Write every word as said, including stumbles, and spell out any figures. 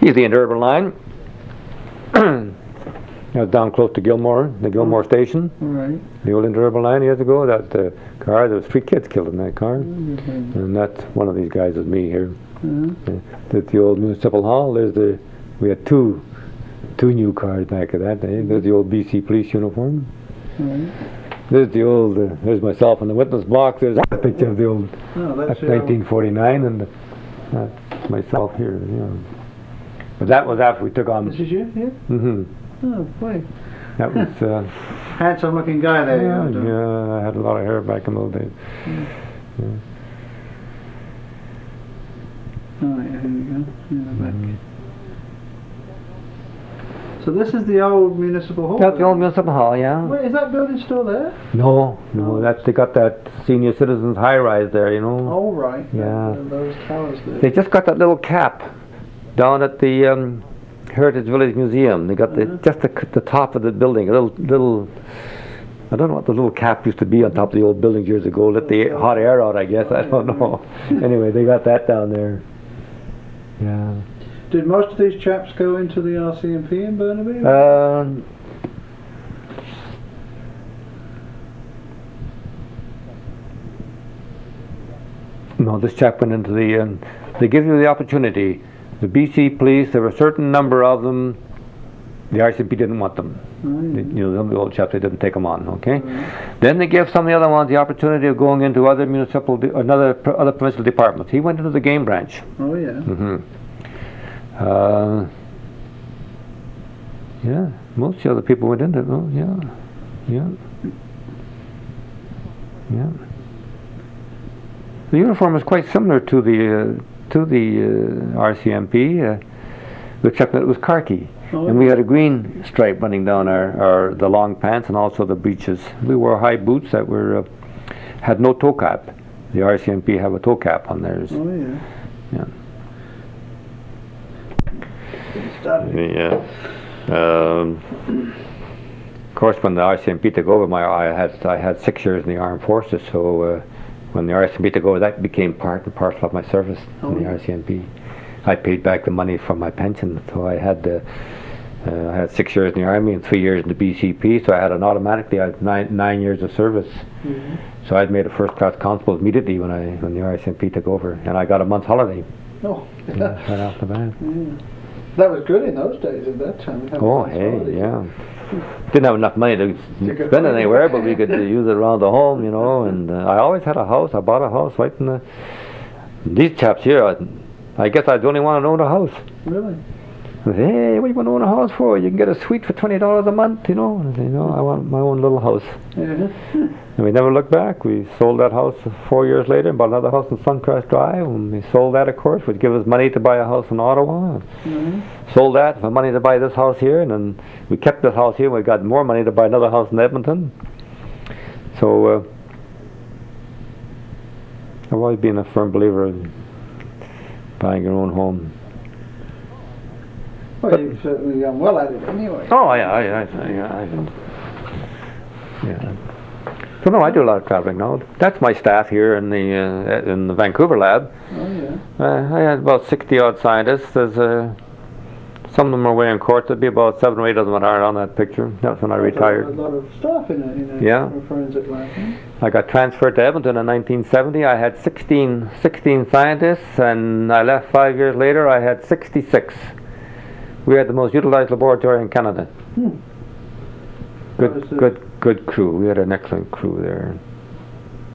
He's the interurban line. I was down close to Gilmore, the Gilmore station. Right. The old interurban line years ago. That uh, car, there was three kids killed in that car. Mm-hmm. And that's one of these guys is me here. Uh-huh. Uh, There's the old municipal hall. There's the, we had two, two new cars back at that day. There's the old B C police uniform. Right. There's the old, uh, there's myself in the witness box. There's a picture of the old, Oh, that's that's your- nineteen forty-nine, and that's myself here. Yeah. But that was after we took on. This is you here? hmm Oh, boy. That was. Uh, Handsome looking guy there. yeah, you are. yeah, I had a lot of hair back in those days. Mm. Yeah. Oh, yeah, here we go. Yeah, back. Mhm. So this is the old municipal hall? That's the old municipal hall, yeah. Wait, is that building still there? No, no, that's they got that senior citizens high rise there, you know. Oh, right. Yeah. Uh, those towers there. They just got that little cap down at the um, Heritage Village Museum. They got the Mhm. just the, c- the top of the building, a little little. I don't know what the little cap used to be on top of the old buildings years ago. Let the hot air out, I guess. I don't know. Anyway, they got that down there. Yeah. Did most of these chaps go into the R C M P in Burnaby? Um, no, this chap went into the. Um, they give you the opportunity. The B C police, there were a certain number of them. The R C M P didn't want them. Right. The- you know, some of the old chaps, they didn't take them on. Okay. Right. Then they give some of the other ones the opportunity of going into other municipal, de- another pr- other provincial departments. He went into the game branch. Oh, yeah. hmm Uh, yeah, most of the other people went into it. Oh, yeah, yeah, yeah. The uniform is quite similar to the uh, to the uh, R C M P, uh, except that it was khaki, Oh, and we had a green stripe running down our, our the long pants and also the breeches. We wore high boots that were uh, had no toe cap. The R C M P have a toe cap on theirs. Oh, yeah. Yeah. Good stuff. Yeah. Um, of course, when the R C M P took over, my I had I had six years in the armed forces. So uh, when the R C M P took over, that became part and parcel of my service Oh, in the yeah. R C M P. I paid back the money from my pension, so I had uh, uh, I had six years in the army and three years in the B C P. So I had an automatically I had nine nine years of service. Mhm. So I'd made a first class constable immediately when I when the R C M P took over, and I got a month's holiday. Oh, Yeah, right off the bat. yeah. That was good in those days at that time. having Oh, those hey, holidays. yeah. Didn't have enough money to could- spend it anywhere, but we could uh, use it around the home, you know. And uh, I always had a house. I bought a house right in the. These chaps here, I, I guess I was the only one to own a house. Really? I said, hey, what do you want to own a house for? You can get a suite for twenty dollars a month, you know. And I said, no, I want my own little house. Yeah. And we never looked back. We sold that house four years later and bought another house in Suncrest Drive. And we sold that, of course, would give us money to buy a house in Ottawa. Mhm. Sold that for money to buy this house here, and then we kept this house here and we got more money to buy another house in Edmonton. So uh, I've always been a firm believer in buying your own home. Well, you've certainly done well at it anyway. Oh yeah, I, I, I, I yeah. So no, I do a lot of traveling now. That's my staff here in the uh, in the Vancouver lab. Oh, yeah. Uh, I had about sixty odd scientists. There's uh, some of them are away in court. There'd be about seven or eight of them that aren't on that picture. That's when I There's retired. A, a lot of staff in a, in a Yeah. forensic lab. huh? I got transferred to Edmonton in nineteen seventy. I had sixteen, sixteen scientists, and I left five years later. I had sixty-six. We had the most utilized laboratory in Canada. Hmm. Good, That was, uh, good, good crew. We had an excellent crew there.